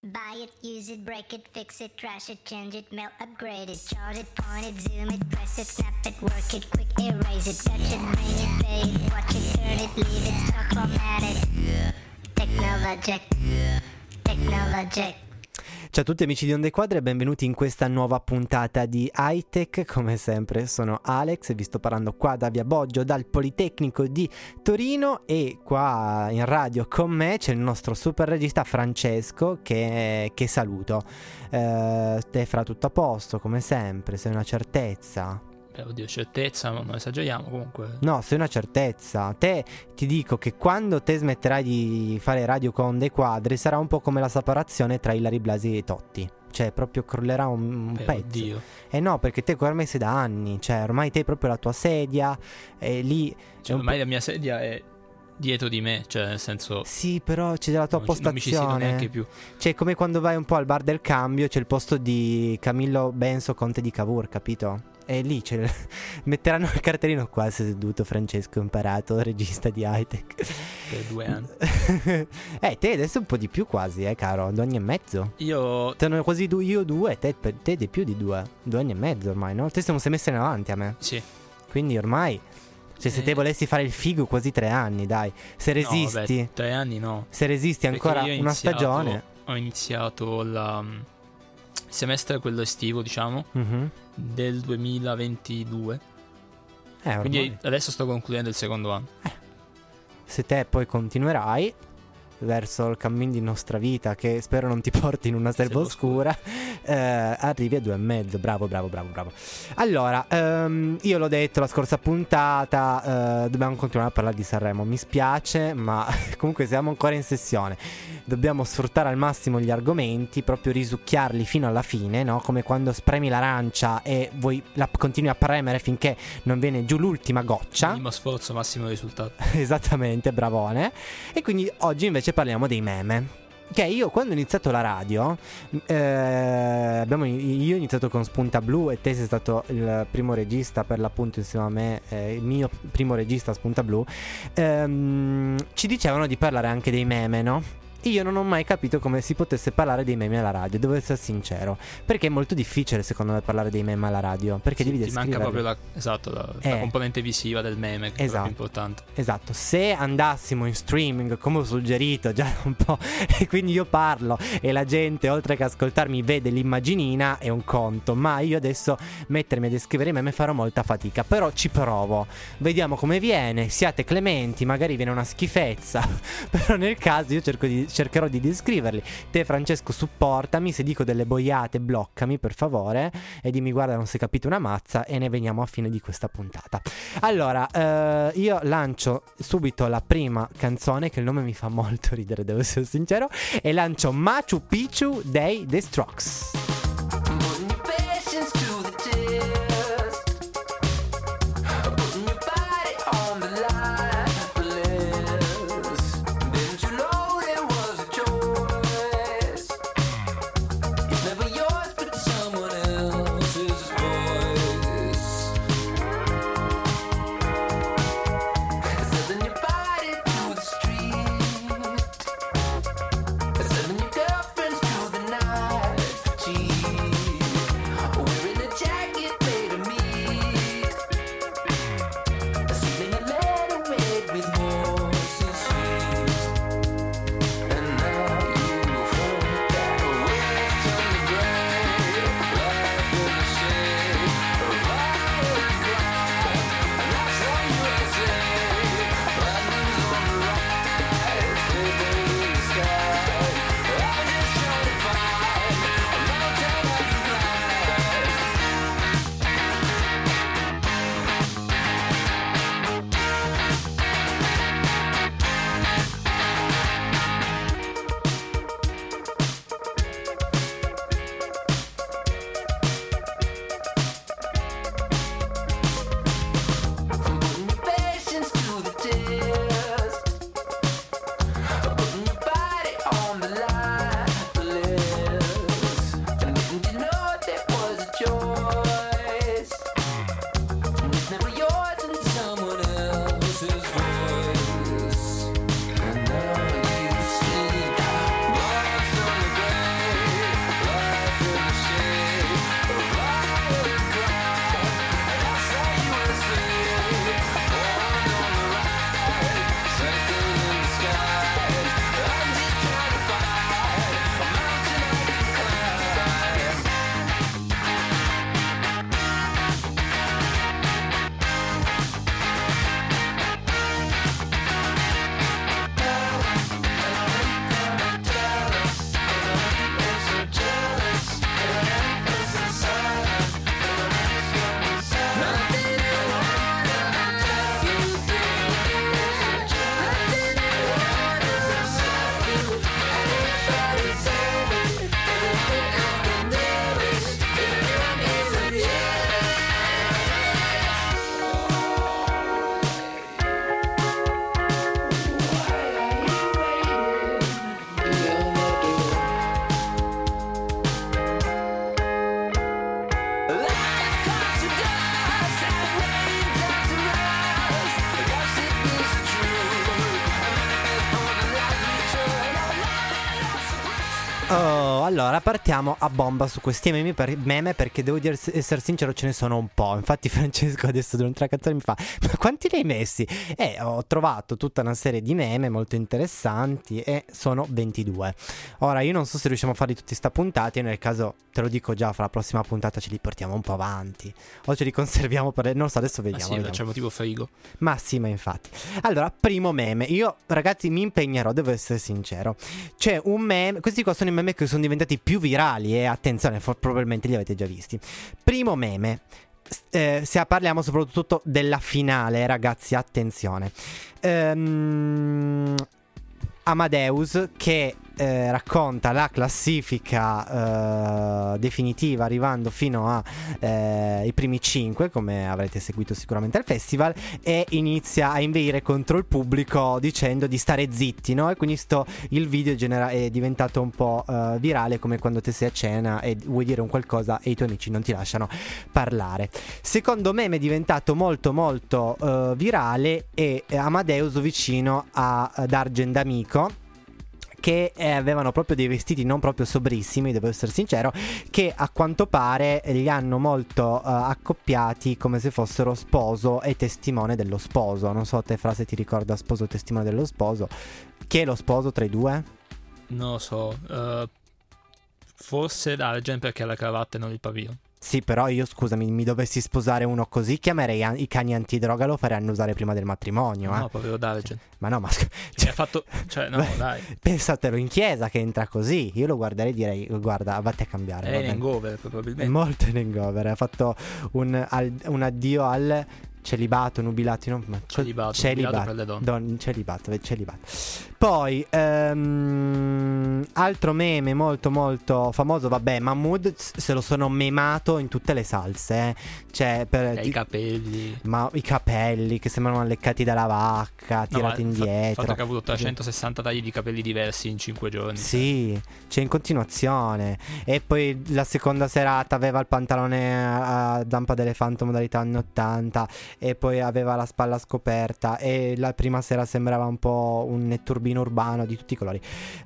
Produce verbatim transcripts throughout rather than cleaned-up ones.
Buy it, use it, break it, fix it, trash it, change it, melt, upgrade it, chart it, point it, zoom it, press it, snap it, work it, quick erase it, touch it, bring it, pay it, watch it, turn it, leave it, stop, format it. Technologic, Technologic. Ciao a tutti amici di Onda e Quadri e benvenuti in questa nuova puntata di Hightech. Come sempre sono Alex e vi sto parlando qua da Via Boggio, dal Politecnico di Torino, e qua in radio con me c'è il nostro super regista Francesco che, che saluto. eh, Te fra tutto a posto come sempre, sei una certezza. Beh, oddio, certezza, non esageriamo comunque. No, sei una certezza. Te ti dico che quando te smetterai di fare radio con Onda e Quadri sarà un po' come la separazione tra Ilary Blasi e Totti. Cioè proprio crollerà un, un Beh, pezzo. oddio. Eh no, perché te ormai sei da anni. Cioè ormai te proprio la tua sedia è lì. Cioè, è ormai la mia sedia è dietro di me, cioè nel senso... Sì, però c'è la tua non ci- non mi ci siedo postazione. neanche più. Cioè come quando vai un po' al bar del cambio, c'è il posto di Camillo Benso, conte di Cavour, capito? E lì c'è il... metteranno il cartellino qua seduto Francesco imparato, regista di Hightech. Per due anni. Eh, te adesso un po' di più quasi, eh caro, due anni e mezzo. Io... Te ne quasi due, io due, te, te di più di due. Due anni e mezzo ormai, no? Te siamo sei mesi in avanti a me. Sì. Quindi ormai, cioè se te Eh. volessi fare il figo quasi tre anni, dai. Se resisti, No, vabbè, tre anni no. se resisti Perché ancora io ho una iniziato- stagione. Ho iniziato la... il semestre, quello estivo, diciamo, Mhm. del duemilaventidue. Eh, ormai. Quindi adesso sto concludendo il secondo anno. Se te poi continuerai verso il cammin di nostra vita, che spero non ti porti in una selva Selva oscura, eh, arrivi a due e mezzo. Bravo, bravo, bravo, bravo. Allora, ehm, io l'ho detto la scorsa puntata, eh, dobbiamo continuare a parlare di Sanremo. Mi spiace, ma comunque siamo ancora in sessione. Dobbiamo sfruttare al massimo gli argomenti, proprio risucchiarli fino alla fine, no? Come quando spremi l'arancia e vuoi la continui a premere finché non viene giù l'ultima goccia. Minimo sforzo, massimo risultato. Esattamente, bravone. E quindi oggi invece parliamo dei meme. Che io quando ho iniziato la radio, eh, abbiamo, io ho iniziato con Spunta Blu e te sei stato il primo regista per l'appunto insieme a me, eh, il mio primo regista Spunta Blu. ehm, Ci dicevano di parlare anche dei meme, no? Io non ho mai capito come si potesse parlare dei meme alla radio, devo essere sincero, perché è molto difficile secondo me parlare dei meme alla radio, perché Sì, devi ti manca descriverli. proprio la, esatto, la, Eh. la componente visiva del meme, che Esatto. è proprio importante. Esatto, se andassimo in streaming come ho suggerito già un po', e quindi io parlo e la gente oltre che ascoltarmi vede l'immaginina, è un conto, ma io adesso mettermi a descrivere i meme farò molta fatica, però ci provo, vediamo come viene, siate clementi, magari viene una schifezza, però nel caso io cerco di, cercherò di descriverli. Te Francesco supportami, se dico delle boiate bloccami per favore e dimmi guarda non si è capito una mazza, e ne veniamo a fine di questa puntata. Allora, eh, io lancio subito la prima canzone, che il nome mi fa molto ridere, devo essere sincero, e lancio Machu Picchu dei The Strokes. Putting your patience to the test, putting your body on the line for less. Didn't you know there was a choice? It's never yours but someone else's voice. Selling your body to the street, selling your girlfriends to the night for cheap. Oh, allora partiamo a bomba su questi meme, per, meme perché devo dire, essere sincero, ce ne sono un po'. Infatti Francesco adesso durante la canzone mi fa: ma quanti ne hai messi? E ho trovato tutta una serie di meme molto interessanti e sono ventidue. Ora io non so se riusciamo a farli tutti sta puntata, e nel caso te lo dico già, fra la prossima puntata ce li portiamo un po' avanti o ce li conserviamo per... non so, adesso vediamo, Ah sì, vediamo. facciamo tipo frigo. Ma sì, ma infatti. Allora, primo meme. Io, ragazzi, mi impegnerò, devo essere sincero. C'è un meme, questi qua sono i meme che sono diventati più virali e attenzione, for- probabilmente li avete già visti. Primo meme. Eh, se parliamo soprattutto della finale, ragazzi, attenzione. Ehm... Amadeus che eh, racconta la classifica eh, definitiva, arrivando fino a eh, i primi cinque, come avrete seguito sicuramente al festival, e inizia a inveire contro il pubblico dicendo di stare zitti, no? E quindi sto, il video genera- è diventato un po' eh, virale, come quando te sei a cena e vuoi dire un qualcosa e i tuoi amici non ti lasciano parlare. Secondo me è diventato molto molto eh, virale è Amadeus vicino a, ad Argent D'Amico, che eh, avevano proprio dei vestiti non proprio sobrissimi, devo essere sincero, che a quanto pare li hanno molto uh, accoppiati come se fossero sposo e testimone dello sposo. Non so te, Fra, se ti ricorda sposo e testimone dello sposo. Chi è lo sposo tra i due? Non lo so, uh, forse Argent perché ha la cravatta e non il pavino. Sì, però io, scusami, mi dovessi sposare uno così, chiamerei an- i cani antidroga, lo farei annusare prima del matrimonio, eh? No, povero D'Argent. Ma no, ma Cioè, ha fatto... Cioè, no, dai. Pensatelo in chiesa che entra così. Io lo guarderei e direi: guarda, vatti a cambiare. È va in bene. hangover, probabilmente. Molto in hangover. Ha fatto un, al- un addio al celibato, nubilato, no? Ma Celibato, celibato nubilato per le donne. Don- celibato, celibato. Poi ehm, altro meme molto molto famoso, vabbè, Mahmood se lo sono memato in tutte le salse, eh. Cioè per E i capelli. ma i capelli che sembrano leccati dalla vacca, No, tirati ma il fa- indietro. Il fatto che ha avuto trecentosessanta tagli di capelli diversi in cinque giorni. Sì, c'è in continuazione. E poi la seconda serata aveva il pantalone a zampa d'elefante modalità anni ottanta, e poi aveva la spalla scoperta, e la prima sera sembrava un po' un netturbino urbano di tutti i colori.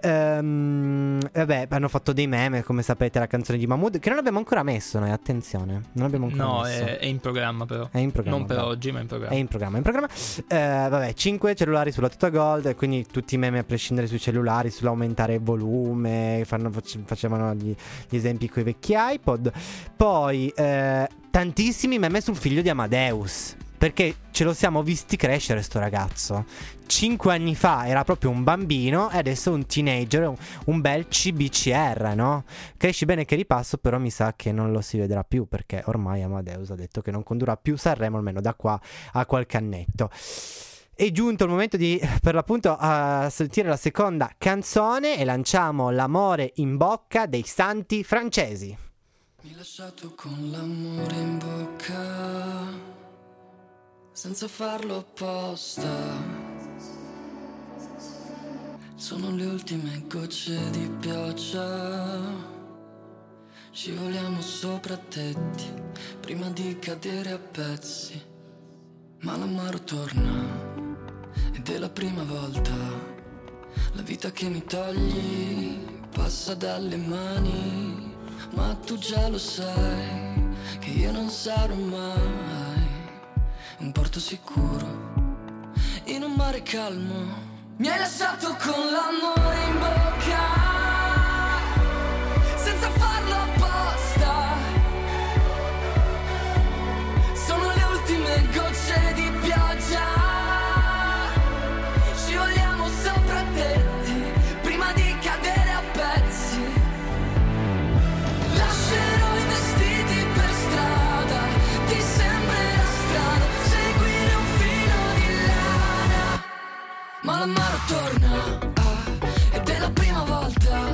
Ehm, vabbè, hanno fatto dei meme, come sapete, la canzone di Mahmood, che non abbiamo ancora messo noi, attenzione. Non abbiamo ancora No, messo. è, è in programma però. È in programma, Non per bravo. oggi, ma in programma. È in programma, è in programma. Eh, vabbè, cinque cellulari sulla Tuta Gold, e quindi tutti i meme a prescindere sui cellulari, sull'aumentare il volume, fanno- fac- facevano gli, gli esempi con i vecchi iPod. Poi eh, tantissimi meme sul figlio di Amadeus, perché ce lo siamo visti crescere sto ragazzo. Cinque anni fa era proprio un bambino e adesso è un teenager, un, un bel C B C R, no? Cresci bene che ripasso, però mi sa che non lo si vedrà più, perché ormai Amadeus ha detto che non condurrà più Sanremo, almeno da qua a qualche annetto. È giunto il momento di, per l'appunto, uh, sentire la seconda canzone, e lanciamo L'amore in bocca dei Santi Francesi. Mi hai lasciato con l'amore in bocca, senza farlo apposta. Sono le ultime gocce di pioggia, scivoliamo sopra tetti prima di cadere a pezzi. Ma l'amaro torna ed è la prima volta. La vita che mi togli passa dalle mani, ma tu già lo sai che io non sarò mai un porto sicuro in un mare calmo. Mi hai lasciato con l'amore in bocca, senza farlo apposta. Sono le ultime gocce di pioggia, scivoliamo sopra tetti prima di cadere a pezzi. Lascerò i vestiti per strada, ti sembrerà strano seguire un filo di lana, ma l'amaro torna, ah, ed è la prima volta.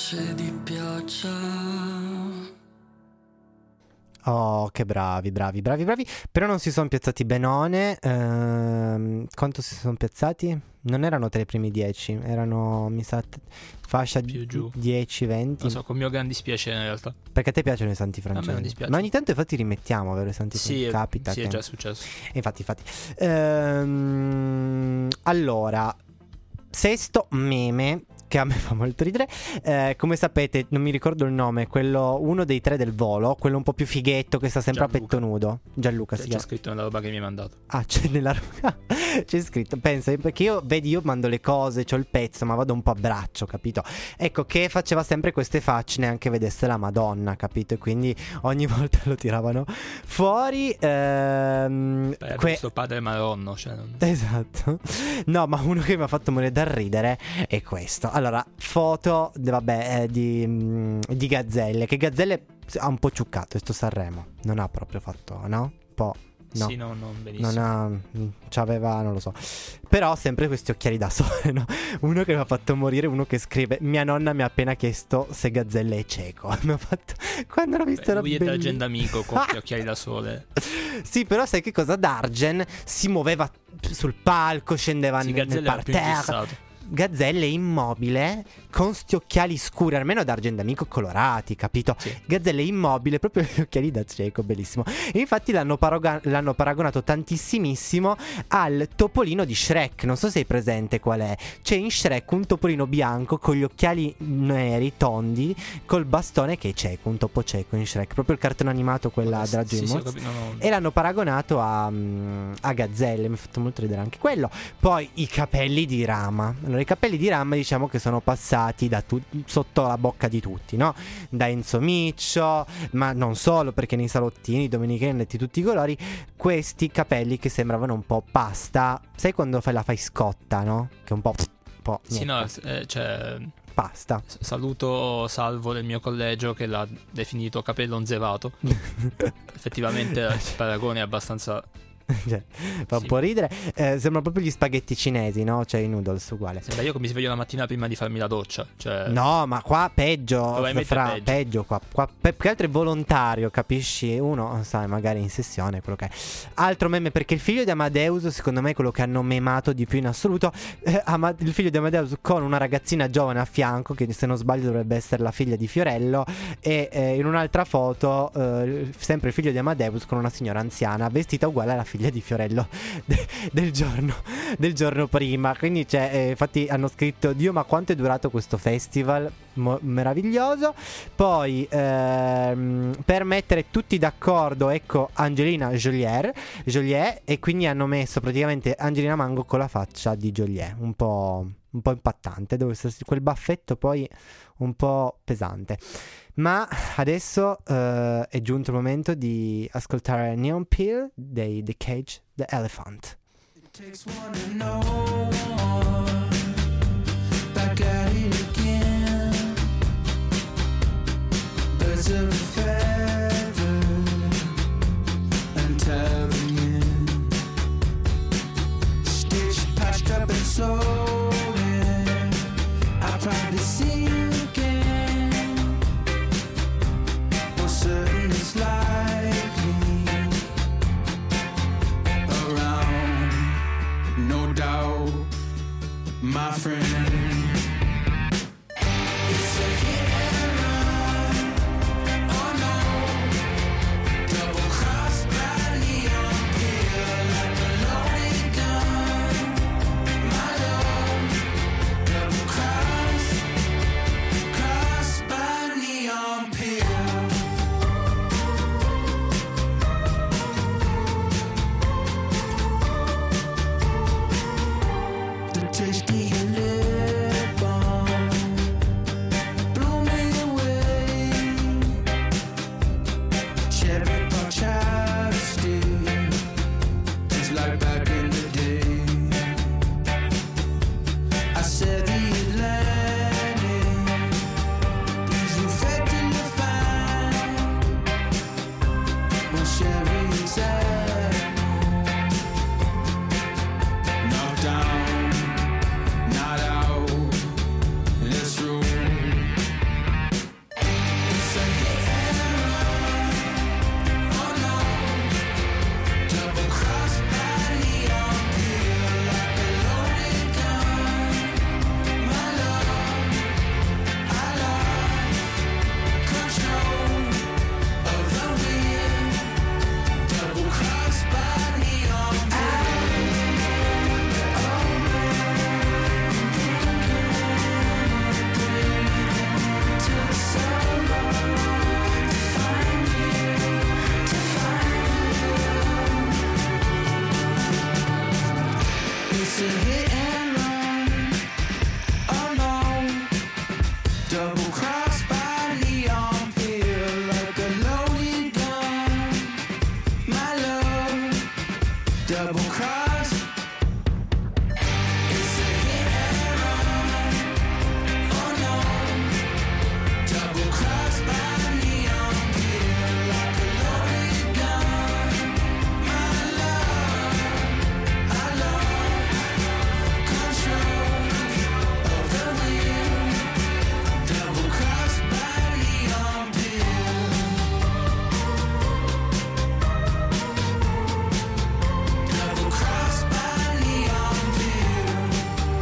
gocce di pioggia. Oh, che bravi, bravi, bravi, bravi. Però non si sono piazzati benone. Ehm, quanto si sono piazzati? Non erano tra i primi dieci, erano, mi sa, t- fascia Più giù. dieci venti. Non so, con mio gran dispiacere in realtà. Perché a te piacciono i santi A me non francesi? dispiace. Ma ogni tanto infatti rimettiamo, vero? I santi Sì, francesi. è- Capita sì, che... è già successo. Infatti, infatti. Ehm, allora, sesto meme che a me fa molto ridere. Eh, come sapete, non mi ricordo il nome, quello, uno dei tre del volo, quello un po' più fighetto che sta sempre a Gianluca. petto nudo. Gianluca C'è, si c'è chiama. scritto nella roba che mi hai mandato. Ah, c'è nella c'è scritto, pensa, perché io, vedi, io mando le cose, c'ho il pezzo, ma vado un po' a braccio, capito? Ecco, che faceva sempre queste facce, neanche vedesse la Madonna, capito? E quindi ogni volta lo tiravano fuori. Ehm, Beh, que- questo padre Maronno, cioè non... Esatto. No, ma uno che mi ha fatto morire dal ridere è questo. Allora, foto, de- vabbè, eh, di, mm, di Gazzelle. Che Gazzelle ha un po' ciuccato sto Sanremo. Non ha proprio fatto, no? Un po'. No. Sì, no, non benissimo. Non ha. mm, C'aveva, non lo so. Però sempre questi occhiali da sole, no? Uno che mi ha fatto morire, uno che scrive: mia nonna mi ha appena chiesto se Gazzelle è cieco. Mi ha fatto. Quando l'ho visto Beh, era lui è bellissimo. d'Argent Amico con gli occhiali da sole. Sì, però sai che cosa? Dargen si muoveva sul palco, scendeva Sì, nel, nel Gazzella era più parterre. fissato. Gazzelle immobile con sti occhiali scuri, almeno d'Argent Amico colorati, capito? Sì. Gazzelle immobile, proprio gli occhiali da cieco, bellissimo. E infatti l'hanno, paroga- l'hanno paragonato tantissimissimo al topolino di Shrek. Non so se hai presente qual è. C'è in Shrek un topolino bianco con gli occhiali neri, tondi, col bastone che è cieco, un topo cieco in Shrek. Proprio il cartone animato, quella della Sì, sì, ho DreamWorks. capito, no, no. E l'hanno paragonato a, mm, a Gazzelle. Mi ha fatto molto ridere anche quello. Poi i capelli di Rama. Allora, i capelli di Rama, diciamo che sono passati da tu- sotto la bocca di tutti, no? Da Enzo Miccio, ma non solo, perché nei salottini domenichini di tutti i colori, questi capelli che sembravano un po' pasta. Sai quando fai la fai scotta, no? Che è un po', un po' Sì, no, niente, eh, cioè, pasta. s- saluto Salvo del mio collegio che l'ha definito capello onzerato. Effettivamente il paragone è abbastanza... Cioè, fa un Sì. po' ridere. Eh, sembrano proprio gli spaghetti cinesi, no? Cioè i noodles uguale. Sembra io che mi sveglio la mattina prima di farmi la doccia. Cioè, No, ma qua peggio, Probabilmente fra, peggio. peggio qua, qua pe- più che altro è volontario, capisci? Uno, sai, magari in sessione, quello che è. Altro meme, perché il figlio di Amadeus, secondo me è quello che hanno memato di più in assoluto. Eh, Ama- il figlio di Amadeus con una ragazzina giovane a fianco, che se non sbaglio dovrebbe essere la figlia di Fiorello. E eh, in un'altra foto, eh, sempre il figlio di Amadeus con una signora anziana, vestita uguale alla figlia di Fiorello de- del giorno del giorno prima. Quindi c'è, eh, infatti hanno scritto: Dio, ma quanto è durato questo festival Mo- meraviglioso. Poi ehm, per mettere tutti d'accordo, ecco Angelina Joliet, Joliet e quindi hanno messo praticamente Angelina Mango con la faccia di Joliet, un po', un po' impattante, dove sta- quel baffetto poi un po' pesante. Ma adesso eh, è giunto il momento di ascoltare Neon Peel dei The Cage the Elephant. Takes one to know one. Back at it again. Birds of a feather and telling in. Stitched, patched up and sold in. I probably see you again. More certain it's likely around. No doubt double crossed by Leon Peel like a loaded gun. My love, double cross. It's a hit and run. Oh no, double crossed by Leon Peel like a loaded gun. My love, I love control of the wind. Double crossed by Leon Peel. Double crossed by Leon Peel.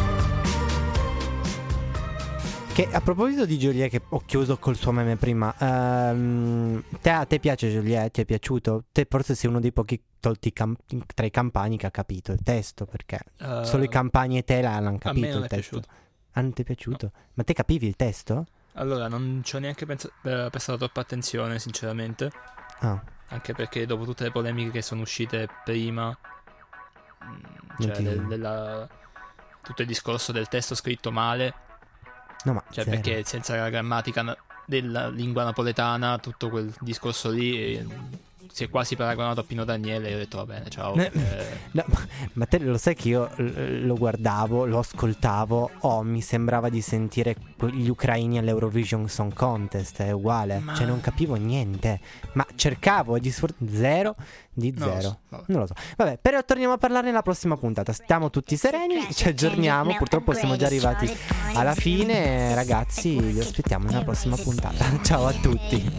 Che a proposito di Joliet, che ho chiuso col suo meme prima, ehm, te, a te piace Joliet? Ti è piaciuto? Te forse sei uno dei pochi tolti cam- tra i campani che ha capito il testo, perché Eh, solo i campani e te l'hanno a capito me non il è testo. piaciuto. Ah, non ti è piaciuto? Ma te capivi il testo? Allora, non ci ho neanche pens- eh, prestato troppa attenzione, sinceramente. Ah, Anche perché dopo tutte le polemiche che sono uscite prima, mm, Non cioè ti- del- della- tutto il discorso del testo scritto male, no, ma cioè zero. perché senza la grammatica na- della lingua napoletana, tutto quel discorso lì eh, si è quasi paragonato a Pino Daniele. E ho detto va bene, ciao. Ne- eh, No, ma, ma te lo sai che io l- lo guardavo, lo ascoltavo, oh, mi sembrava di sentire que- gli ucraini all'Eurovision Song Contest, è uguale, Ma- cioè non capivo niente, ma cercavo di sfor- zero di non lo zero. so, vabbè. Non lo so. Vabbè, però torniamo a parlarne nella prossima puntata. Stiamo tutti sereni, ci aggiorniamo. Purtroppo siamo già arrivati alla fine, ragazzi. Vi aspettiamo nella prossima puntata. Ciao a tutti.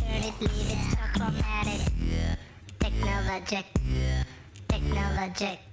Technologic, technologic.